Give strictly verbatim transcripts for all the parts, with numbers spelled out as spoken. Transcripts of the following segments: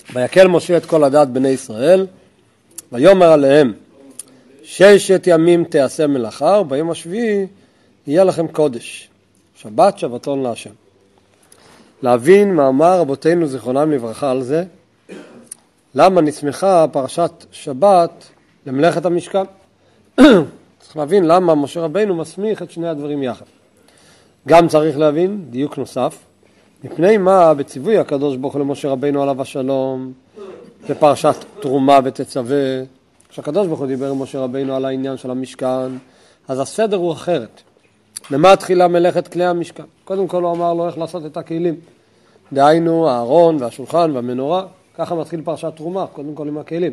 ויקל משה את כל הדת בני ישראל, ויאמר עליהם, ששת ימים תעשה מלאכה, וביום השביעי יהיה לכם קודש, שבת שבתון להשם. להבין מה אמר רבותינו זיכרונם לברכה על זה, למה נסמכה פרשת שבת למלאכת המשכן. צריך להבין למה משה רבינו מסמיך את שני הדברים יחד. גם צריך להבין דיוק נוסף, מפני מה בציווי הקדוש ברוך הוא למשה רבינו עליו השלום, בפרשת תרומה ותצווה, כשהקדוש ברוך הוא דיבר עם משה רבינו על העניין של המשכן, אז הסדר הוא אחרת. למה תחילה מלאכת כלי המשכן? קודם כל הוא אמר לו איך לעשות את הכלים. דהיינו הארון והשולחן והמנורה, ככה מתחיל פרשת תרומה, קודם כל עם הכלים.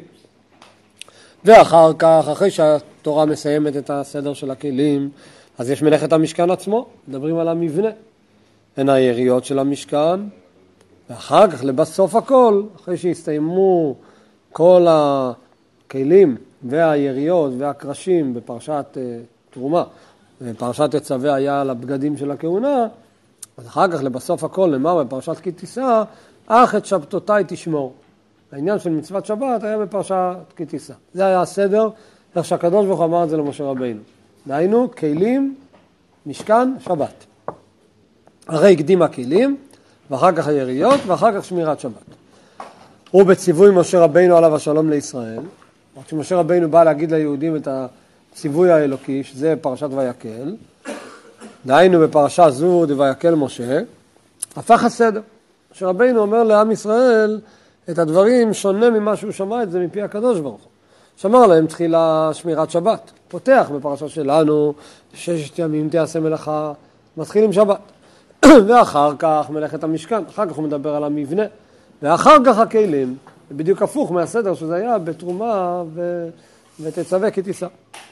ואחר כך, אחרי שהתורה מסיימת את הסדר של הכלים, אז יש מלאכת המשכן עצמו, מדברים על המבנה. הן היריות של המשכן, ואחר כך לבסוף הכל, אחרי שהסתיימו כל הכלים והיריות והקרשים בפרשת uh, תרומה, ופרשת תצווה היה על הבגדים של הכהונה, אז אחר כך לבסוף הכל נאמר בפרשת כי תישא, אך את שבתותיי תשמור. העניין של מצוות שבת היה בפרשת כי תישא. זה היה הסדר, איך שהקדוש ברוך הוא אמר את זה למשה רבינו. דהיינו, כלים, משכן, שבת. הרי הקדים הכלים, ואחר כך היריות, ואחר כך שמירת שבת. הוא בציווי משה רבינו עליו השלום לישראל, כשמשה רבינו בא להגיד ליהודים את הציווי האלוקי, שזה פרשת ויקל, דהיינו בפרשה זו דויקל משה, הפך הסדר. משה רבינו אומר לעם ישראל את הדברים שונה ממה שהוא שמע את זה מפי הקדוש ברוך הוא. שמר להם תחילה שמירת שבת, פותח בפרשה שלנו, ששת ימים תעשה מלאכה, מתחיל עם שבת. ואחר כך מלאכת המשכן, אחר כך הוא מדבר על המבנה, ואחר כך הכלים, בדיוק הפוך מהסדר שזה היה בתרומה ו... ותצווה כי תישא.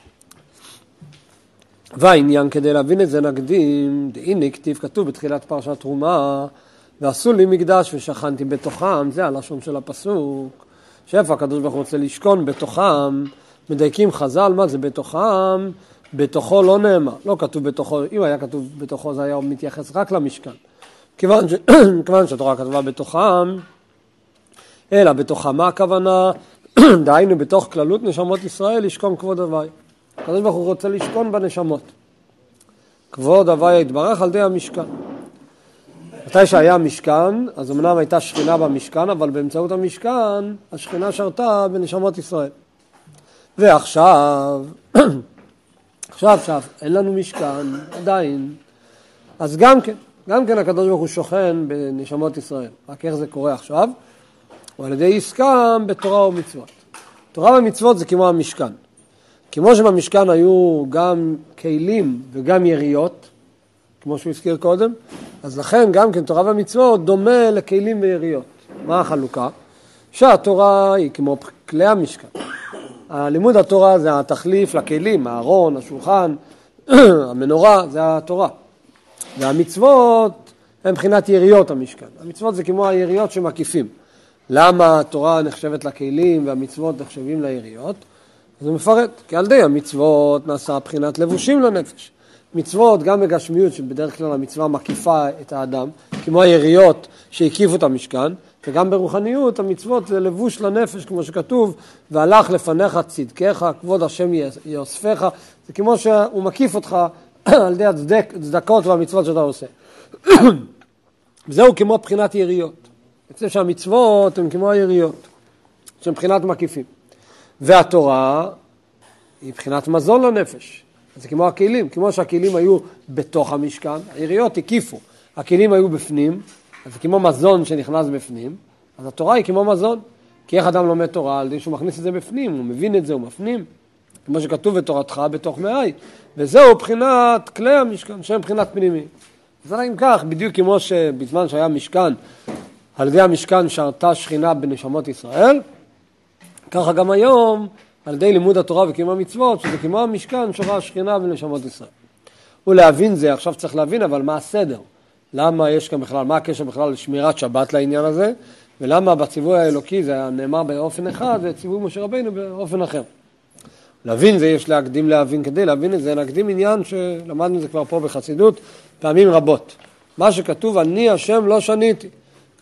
והעניין כדי להבין את זה נקדים, הנה כתיב כתוב בתחילת פרשת תרומה, ועשו לי מקדש ושכנתי בתוכם, זה הלשון של הפסוק, שאיפה הקדוש ברוך הוא רוצה לשכון בתוכם, מדייקים חז"ל, מה זה בתוכם? בתוכו לא נאמר, לא כתוב בתוכו, אם היה כתוב בתוכו זה היה מתייחס רק למשכן. כיוון, ש... כיוון שהתורה כתבה בתוכם, אלא בתוכם מה הכוונה? דהיינו בתוך כללות נשמות ישראל לשכון כבוד הוואי. הקדוש ברוך הוא רוצה לשכון בנשמות. כבוד הוואי יתברך על ידי המשכן. מתי שהיה המשכן, אז אמנם הייתה שכינה במשכן, אבל באמצעות המשכן השכינה שרתה בנשמות ישראל. ועכשיו, עכשיו, עכשיו, אין לנו משכן, עדיין. אז גם כן, גם כן הקדוש ברוך הוא שוכן בנשמות ישראל. רק איך זה קורה עכשיו? או על ידי עסקם בתורה ומצוות. תורה ומצוות זה כמו המשכן. כמו שבמשכן היו גם כלים וגם יריות, כמו שהוא הזכיר קודם, אז לכן גם כן תורה ומצוות דומה לכלים ויריות. מה החלוקה? שהתורה היא כמו כלי המשכן. הלימוד התורה זה התחליף לכלים, הארון, השולחן, המנורה, זה התורה. והמצוות הן מבחינת יריות המשכן. המצוות זה כמו היריות שמקיפים. למה התורה נחשבת לכלים והמצוות נחשבים ליריות? אז הוא מפרט, כי על די המצוות נעשה בחינת לבושים לנפש. מצוות גם בגשמיות, שבדרך כלל המצווה מקיפה את האדם, כמו היריות שהקיפו את המשכן, וגם ברוחניות המצוות זה לבוש לנפש, כמו שכתוב, והלך לפניך צדקך, כבוד השם יאספך, זה כמו שהוא מקיף אותך על ידי הצדק, הצדקות והמצוות שאתה עושה. וזהו כמו בחינת יריות. אצל שהמצוות הן כמו היריות, שהן בחינת מקיפים. והתורה היא בחינת מזון לנפש. זה כמו הכלים, כמו שהכלים היו בתוך המשכן, היריות הקיפו, הכלים היו בפנים, אז זה כמו מזון שנכנס בפנים, אז התורה היא כמו מזון, כי איך אדם לומד תורה, על זה שהוא מכניס את זה בפנים, הוא מבין את זה, הוא מפנים, כמו שכתוב בתורתך בתוך מאי, וזהו בחינת כלי המשכן, שהם בחינת פנימי. אז אם כך, בדיוק כמו שבזמן שהיה משכן, על ידי המשכן שרתה שכינה בנשמות ישראל, ככה גם היום, על ידי לימוד התורה וקיום המצוות, שזה כמו המשכן שורה השכינה בנשמות ישראל. ולהבין זה, עכשיו צריך להבין, אבל מה הסדר? למה יש כאן בכלל, מה הקשר בכלל לשמירת שבת לעניין הזה, ולמה בציווי האלוקי זה נאמר באופן אחד, וציווי משה רבינו באופן אחר. להבין זה יש להקדים להבין, כדי להבין את זה, להקדים עניין שלמדנו זה כבר פה בחסידות, פעמים רבות. מה שכתוב, אני השם לא שניתי.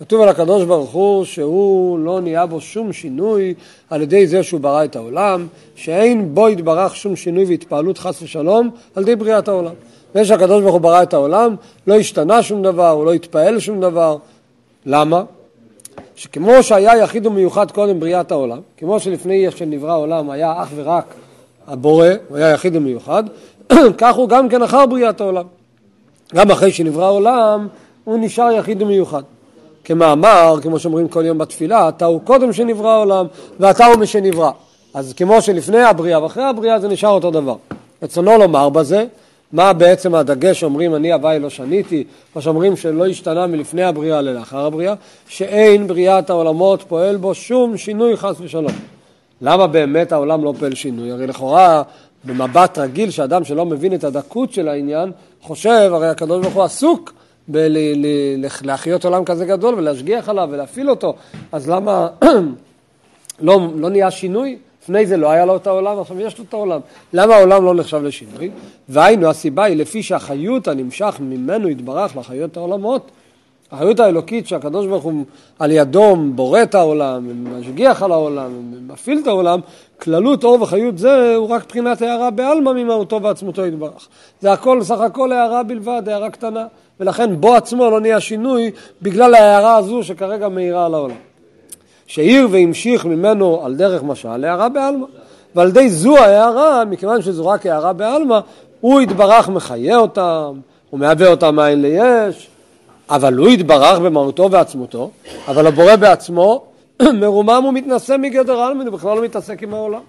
כתוב על הקדוש ברוך הוא שהוא לא נהיה בו שום שינוי על ידי זה שהוא ברא את העולם, שאין בו יתברך שום שינוי והתפעלות חס ושלום על ידי בריאת העולם. ויש הקדוש ברוך הוא ברא את העולם, לא השתנה שום דבר, הוא לא התפעל שום דבר. למה? שכמו שהיה יחיד ומיוחד קודם בריאת העולם, כמו שלפני שנברא העולם היה אך ורק הבורא, הוא היה יחיד ומיוחד, כך הוא גם כן אחר בריאת העולם. גם אחרי שנברא העולם, הוא נשאר יחיד ומיוחד. כמאמר, כמו שאומרים כל יום בתפילה, אתה הוא קודם שנברא העולם, ואתה הוא משנברא. אז כמו שלפני הבריאה ואחרי הבריאה, זה נשאר אותו דבר. רצונו לומר בזה, מה בעצם הדגש שאומרים אני הווי לא שניתי, מה שאומרים שלא השתנה מלפני הבריאה לאחר הבריאה, שאין בריאת העולמות פועל בו שום שינוי חס ושלום. למה באמת העולם לא פועל שינוי? הרי לכאורה במבט רגיל שאדם שלא מבין את הדקות של העניין, חושב, הרי הקדוש ברוך הוא עסוק להחיות עולם כזה גדול ולהשגיח עליו ולהפעיל אותו, אז למה לא, לא נהיה שינוי? לפני זה לא היה לו את העולם, עכשיו יש לו את העולם. למה העולם לא נחשב לשינוי? והיינו, הסיבה היא לפי שהחיות הנמשך ממנו יתברך לחיות העולמות, החיות האלוקית שהקדוש ברוך הוא על ידו בורא את העולם, משגיח על העולם, מפעיל את העולם, כללות אור וחיות זה הוא רק בחינת הערה בעלמא ממהותו ועצמותו יתברך. זה הכל, סך הכל הערה בלבד, הערה קטנה, ולכן בו עצמו לא נהיה שינוי בגלל ההערה הזו שכרגע מאירה על העולם. שעיר והמשיך ממנו על דרך משל, הערה בעלמא. ועל ידי זו ההערה, מכיוון שזו רק הערה בעלמא, הוא יתברך מחיה אותם, הוא מהווה אותם מאין ליש, אבל הוא יתברך במהותו ועצמותו, אבל הבורא בעצמו מרומם ומתנשא מגדר העלמין, הוא בכלל לא מתעסק עם העולם.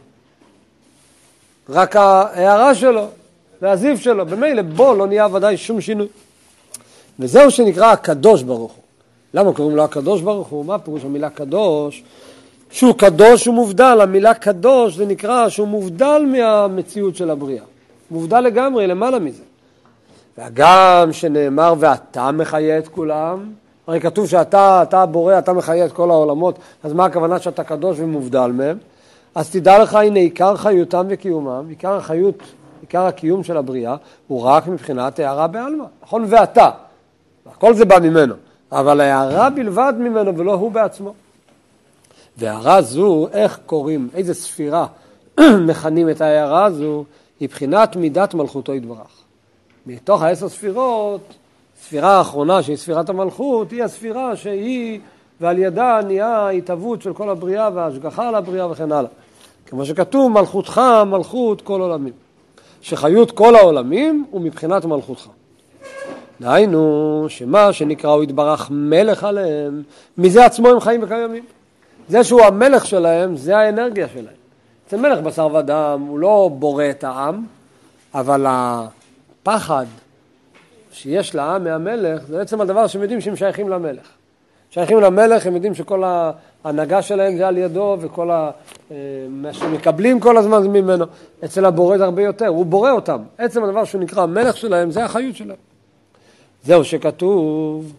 רק ההערה שלו והזיו שלו, במילא בו לא נהיה ודאי שום שינוי. וזהו שנקרא הקדוש ברוך הוא. למה קוראים לו הקדוש ברוך הוא? מה פירוש המילה קדוש? שהוא קדוש הוא מובדל, המילה קדוש זה נקרא שהוא מובדל מהמציאות של הבריאה. מובדל לגמרי, למעלה מזה. וגם שנאמר ואתה מחיה את כולם, הרי כתוב שאתה, אתה בורא, אתה מחיה את כל העולמות, אז מה הכוונה שאתה קדוש ומובדל מהם? אז תדע לך, הנה עיקר חיותם וקיומם, עיקר החיות, עיקר הקיום של הבריאה, הוא רק מבחינת הערה בעלמא, נכון? ואתה, הכל זה בא ממנו, אבל הערה בלבד ממנו ולא הוא בעצמו. והערה זו, איך קוראים, איזה ספירה מכנים את הערה הזו, היא בחינת מידת מלכותו יתברך. מתוך העשר ספירות, ספירה האחרונה שהיא ספירת המלכות, היא הספירה שהיא ועל ידה נהיה ההתהוות של כל הבריאה וההשגחה על הבריאה וכן הלאה. כמו שכתוב, מלכותך מלכות כל עולמים. שחיות כל העולמים הוא מבחינת מלכותך. דהיינו, שמה שנקרא הוא יתברך מלך עליהם, מזה עצמו הם חיים וקיימים. זה שהוא המלך שלהם, זה האנרגיה שלהם. זה מלך בשר ודם, הוא לא בורא את העם, אבל הפחד שיש לעם מהמלך, זה בעצם הדבר שהם יודעים שהם שייכים למלך. שייכים למלך, הם יודעים שכל ההנהגה שלהם זה על ידו, וכל ה... מה שמקבלים כל הזמן זה ממנו. אצל הבורא זה הרבה יותר, הוא בורא אותם. עצם הדבר שהוא נקרא המלך שלהם, זה החיות שלהם. זהו שכתוב,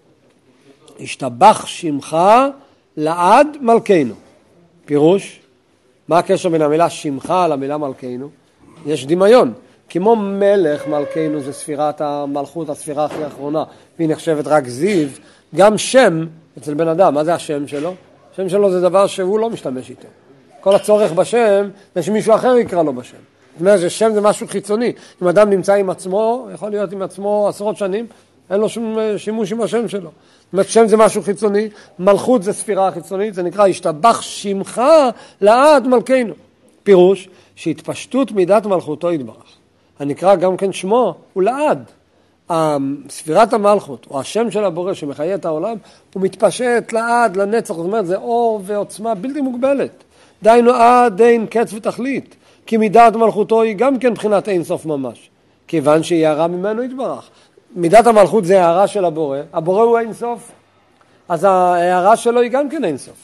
השתבח שמך לעד מלכנו. פירוש, מה הקשר בין המילה שמך למילה מלכנו? יש דמיון. כמו מלך מלכנו זה ספירת המלכות, הספירה הכי האחרונה, והיא נחשבת רק זיו, גם שם אצל בן אדם, מה זה השם שלו? השם שלו זה דבר שהוא לא משתמש איתו. כל הצורך בשם זה שמישהו אחר יקרא לו בשם. זאת אומרת ששם זה משהו חיצוני. אם אדם נמצא עם עצמו, יכול להיות עם עצמו עשרות שנים, אין לו שום שימוש עם השם שלו. זאת אומרת, שם זה משהו חיצוני, מלכות זה ספירה חיצונית, זה נקרא, השתבח שמך לעד מלכנו. פירוש, שהתפשטות מידת מלכותו יתברך. הנקרא גם כן שמו, הוא לעד. ספירת המלכות, או השם של הבורא שמחיה את העולם, הוא מתפשט לעד, לנצח, זאת אומרת, זה אור ועוצמה בלתי מוגבלת. דיינו עד אין קץ ותכלית, כי מידת מלכותו היא גם כן בחינת אין סוף ממש, כיוון שהיא הערה ממנו יתברך. מידת המלכות זה הערה של הבורא, הבורא הוא אין סוף, אז ההערה שלו היא גם כן אין סוף.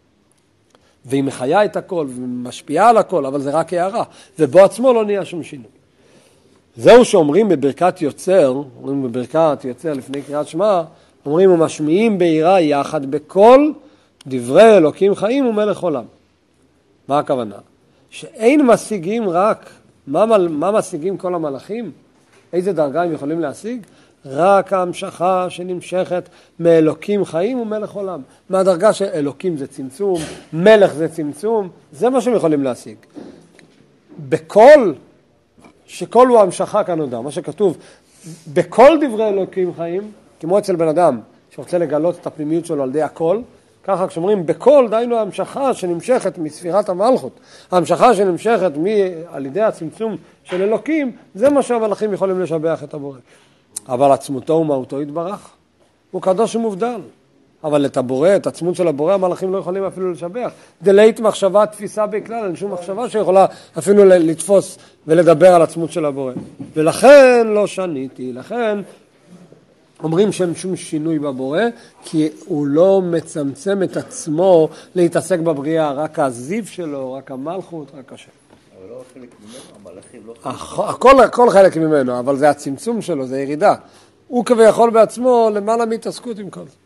והיא מחיה את הכל, ומשפיעה על הכל, אבל זה רק הערה, ובו עצמו לא נהיה שום שינוי. זהו שאומרים בברכת יוצר, אומרים בברכת יוצר לפני קריאת שמע, אומרים ומשמיעים בעירה יחד בכל דברי אלוקים חיים ומלך עולם. מה הכוונה? שאין משיגים רק, מה, מה משיגים כל המלאכים? איזה דרגה הם יכולים להשיג? רק ההמשכה שנמשכת מאלוקים חיים ומלך עולם. מהדרגה שאלוקים זה צמצום, מלך זה צמצום, זה מה שהם יכולים להשיג. בכל, שכל הוא המשכה כאן הודע, מה שכתוב, בכל דברי אלוקים חיים, כמו אצל בן אדם שרוצה לגלות את הפנימיות שלו על ידי הכל, ככה כשאומרים בכל, דיינו ההמשכה שנמשכת מספירת המלכות, ההמשכה שנמשכת על ידי הצמצום של אלוקים, זה מה שהמלאכים יכולים לשבח את הבורא. אבל עצמותו ומהותו יתברך, הוא קדוש ומובדל. אבל את הבורא, את עצמות של הבורא, המלאכים לא יכולים אפילו לשבח. דלית מחשבה, תפיסה בכלל, אין שום מחשבה שיכולה אפילו לתפוס ולדבר על עצמות של הבורא. ולכן לא שניתי, לכן אומרים שאין שום שינוי בבורא, כי הוא לא מצמצם את עצמו להתעסק בבריאה, רק הזיו שלו, רק המלכות, רק השם. אבל לא חלק ממנו, המלאכים לא חלק. הכל, הכל חלק ממנו, אבל זה הצמצום שלו, זה ירידה. הוא כביכול בעצמו למעלה מהתעסקות עם כל זה.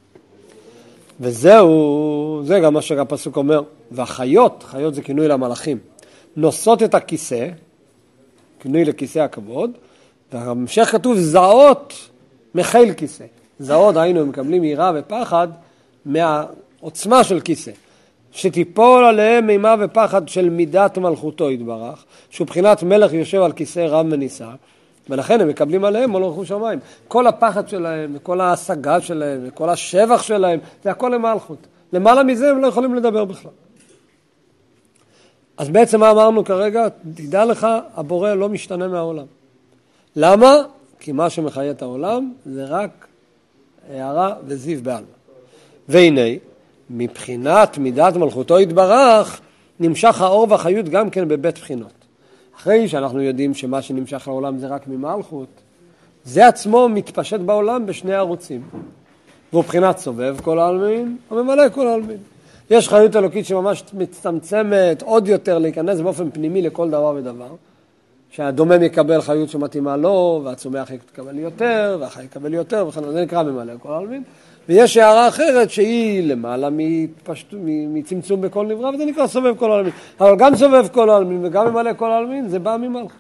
וזהו, זה גם מה שהפסוק אומר. והחיות, חיות זה כינוי למלאכים, נושאות את הכיסא, כינוי לכיסא הכבוד, והמשך כתוב זעות מחיל כיסא. זעות, היינו, הם מקבלים יראה ופחד מהעוצמה של כיסא. שתיפול עליהם אימה ופחד של מידת מלכותו יתברך, שהוא בחינת מלך יושב על כיסא רם ונישא, ולכן הם מקבלים עליהם מלכות שמיים. כל הפחד שלהם, וכל ההשגה שלהם, וכל השבח שלהם, זה הכל למלכות. למעלה מזה הם לא יכולים לדבר בכלל. אז בעצם מה אמרנו כרגע? תדע לך, הבורא לא משתנה מהעולם. למה? כי מה שמחיה את העולם זה רק הערה וזיו בעלמא. והנה, מבחינת מידת מלכותו יתברך, נמשך האור והחיות גם כן בבית בחינות. אחרי שאנחנו יודעים שמה שנמשך לעולם זה רק ממלכות, זה עצמו מתפשט בעולם בשני ערוצים. והוא בחינת סובב כל העלמין, וממלא כל העלמין. יש חיות אלוקית שממש מצטמצמת עוד יותר להיכנס באופן פנימי לכל דבר ודבר, שהדומם יקבל חיות שמתאימה לו, והצומח יקבל יותר, והחי יקבל יותר, וכן זה נקרא ממלא כל העלמין. ויש הערה אחרת שהיא למעלה מתפשט, מצמצום בכל נברא, וזה נקרא סובב כל העלמין. אבל גם סובב כל העלמין וגם ממלא כל העלמין, זה בא ממלכות.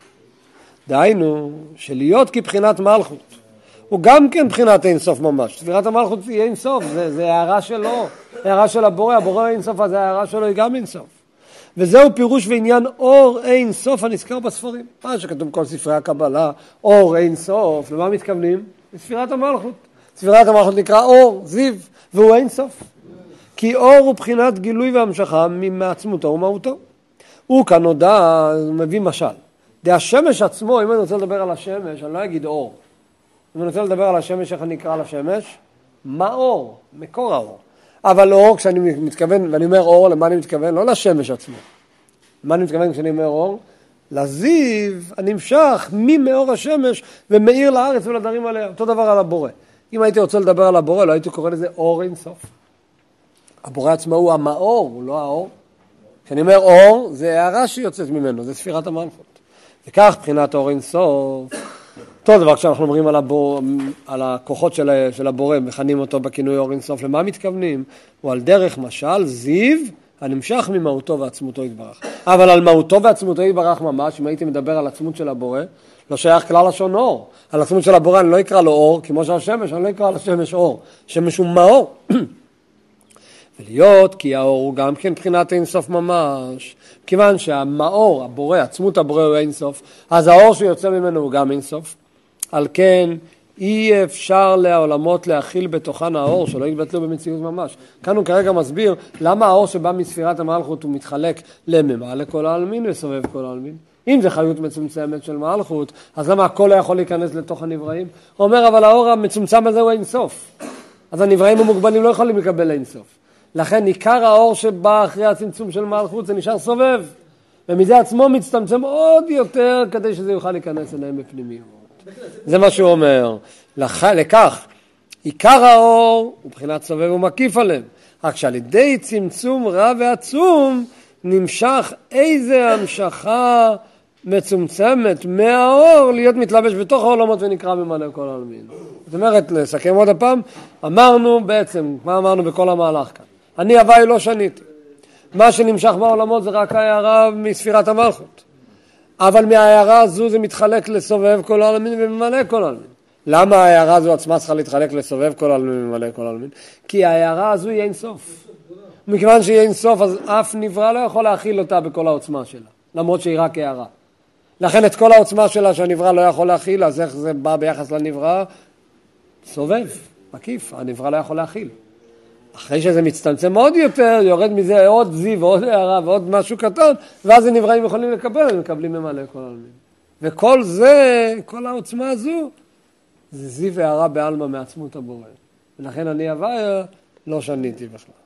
דהיינו, שלהיות כבחינת מלכות, הוא גם כן בחינת אין סוף ממש. ספירת המלכות היא אין סוף, זה, זה הערה שלו, הערה של הבורא, הבורא אין סוף, אז הערה שלו היא גם אין סוף. וזהו פירוש ועניין אור אין סוף הנזכר בספרים. מה שכתוב כל ספרי הקבלה, אור אין סוף, למה מתכוונים? לספירת המלכות. ספירת המלכות נקרא אור, זיו, והוא אין סוף. כי אור הוא בחינת גילוי והמשכה מעצמותו ומהותו. הוא כאן נודע, מביא משל. דה השמש עצמו, אם אני רוצה לדבר על השמש, אני לא אגיד אור. אם אני רוצה לדבר על השמש, איך אני אקרא על השמש? מה אור? מקור האור. אבל אור, כשאני מתכוון, ואני אומר אור, למה אני מתכוון? לא לשמש עצמו. למה אני מתכוון כשאני אומר אור? לזיו הנמשך ממאור השמש ומאיר לארץ ולדרים עליה. אותו דבר על הבורא. אם הייתי רוצה לדבר על הבורא, לא הייתי קורא לזה אור אין סוף. הבורא עצמו הוא המאור, הוא לא האור. כשאני אומר אור, זה הערה שיוצאת ממנו, זה ספירת המלכות. וכך, בחינת אור אין סוף. אותו דבר כשאנחנו אומרים על, הבור, על הכוחות של, של הבורא, מכנים אותו בכינוי אור אין סוף, למה מתכוונים? הוא על דרך משל, זיו, הנמשך ממהותו ועצמותו יתברך. אבל על מהותו ועצמותו יתברך ממש, אם הייתי מדבר על עצמות של הבורא, לא שייך כלל לשון אור. על עצמות של הבורא אני לא אקרא לו אור, כמו שהשמש, אני לא אקרא לשמש אור. שמש הוא מאור. ולהיות, כי האור הוא גם כן בחינת אין סוף ממש. כיוון שהמאור, הבורא, עצמות הבורא הוא אין סוף, אז האור שיוצא ממנו הוא גם אין סוף. על כן, אי אפשר לעולמות להכיל בתוכן האור, שלא יתבטלו במציאות ממש. כאן הוא כרגע מסביר למה האור שבא מספירת המלכות הוא מתחלק לממלא כל העלמין וסובב כל העלמין. אם זה חיות מצומצמת של מלכות, אז למה הכל לא יכול להיכנס לתוך הנבראים? הוא אומר, אבל האור המצומצם הזה הוא אין סוף. אז הנבראים המוגבלים לא יכולים לקבל אין סוף. לכן עיקר האור שבא אחרי הצמצום של מלכות זה נשאר סובב. ומזה עצמו מצטמצם עוד יותר כדי שזה יוכל להיכנס אליהם בפנימיות. זה מה שהוא אומר. לכ... לכך, עיקר האור הוא בחינת סובב ומקיף עליהם. רק שעל ידי צמצום רב ועצום נמשך איזה המשכה מצומצמת מהאור להיות מתלבש בתוך העולמות ונקרא ממלא כל העלמין. זאת אומרת, לסכם עוד הפעם, אמרנו בעצם, מה אמרנו בכל המהלך כאן? אני הווי לא שניתי. מה שנמשך בעולמות זה רק ההערה מספירת המלכות. אבל מההערה הזו זה מתחלק לסובב כל העלמין וממלא כל העלמין. למה ההערה הזו עצמה צריכה להתחלק לסובב כל העלמין וממלא כל העלמין? כי ההערה הזו היא אין סוף. מכיוון שהיא אין סוף, אז אף נברא לא יכול להכיל אותה בכל העוצמה שלה, למרות שהיא רק הערה. לכן את כל העוצמה שלה שהנברא לא יכול להכיל, אז איך זה בא ביחס לנברא? סובב, מקיף, הנברא לא יכול להכיל. אחרי שזה מצטמצם עוד יותר, יורד מזה עוד זיו ועוד הערה ועוד משהו קטן, ואז הנבראים יכולים לקבל, הם מקבלים ממלא כל העלמין. וכל זה, כל העוצמה הזו, זה זיו והערה בעלמא מעצמות הבורא. ולכן אני הוויה לא שניתי בכלל.